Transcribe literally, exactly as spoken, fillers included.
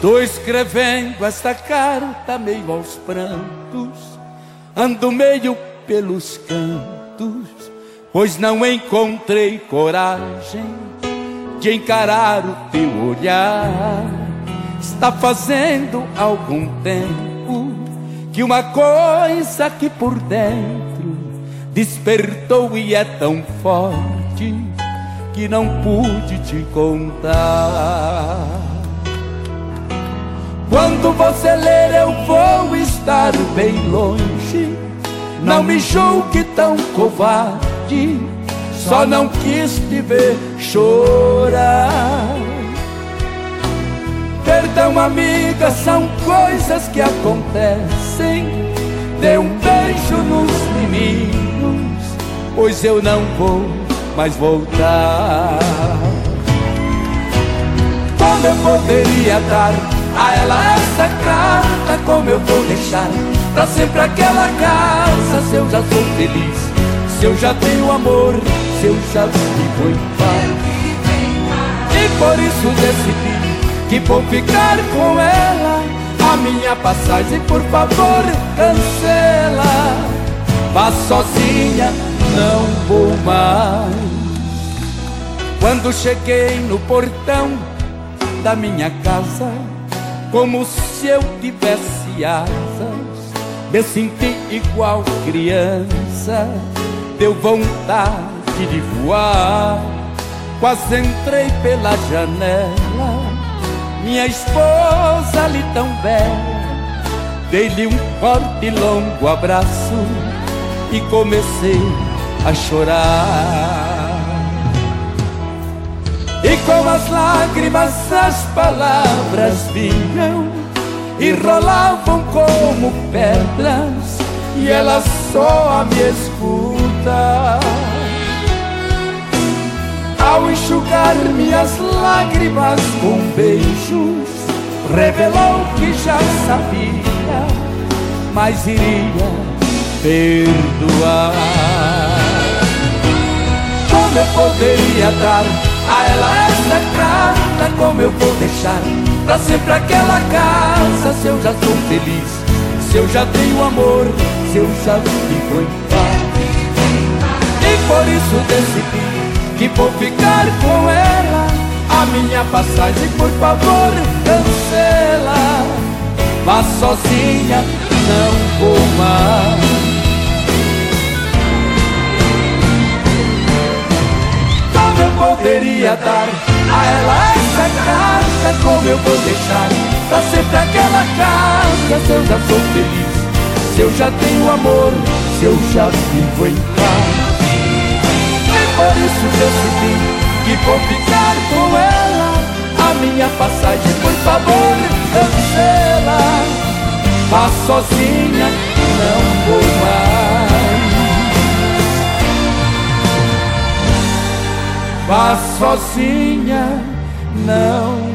Tô escrevendo esta carta meio aos prantos, ando meio pelos cantos, pois não encontrei coragem de encarar o teu olhar. Está fazendo algum tempo que uma coisa aqui por dentro despertou e é tão forte que não pude te contar. Quando você ler eu vou estar bem longe, não me julgue tão covarde, só não quis te ver chorar. Perdão, amiga, são coisas que acontecem. Dê um beijo nos meninos, pois eu não vou mais voltar. Como eu poderia dar a ela essa carta? Como eu vou deixar pra sempre aquela casa? Se eu já sou feliz, se eu já tenho amor, se eu já vivo em paz. E por isso decidi que vou ficar com ela. A minha passagem, por favor, cancela. Vá sozinha, não vou mais. Quando cheguei no portão da minha casa, como se eu tivesse asas, me senti igual criança, deu vontade de voar. Quase entrei pela janela, minha esposa ali tão bela, dei-lhe um forte e longo abraço e comecei a chorar. E com as lágrimas as palavras vinham e rolavam como pedras, e ela só a me escuta. Ao enxugar minhas lágrimas com beijos, revelou que já sabia, mas iria perdoar. Como eu poderia dar a ela essa carta? Como eu vou deixar pra sempre aquela casa? Se eu já sou feliz, se eu já tenho amor, se eu já vivo em paz. E por isso decidi que vou ficar com ela. A minha passagem, por favor, cancela. Vá sozinha, não vou mais. Como eu poderia dar a ela essa carta? Como eu vou deixar pra sempre aquela casa? Se eu já sou feliz, se eu já tenho amor, se eu já vivo em paz. Por isso decidi que vou ficar com ela. A minha passagem, por favor, cancela. Vá sozinha, não vou mais. Vá sozinha, não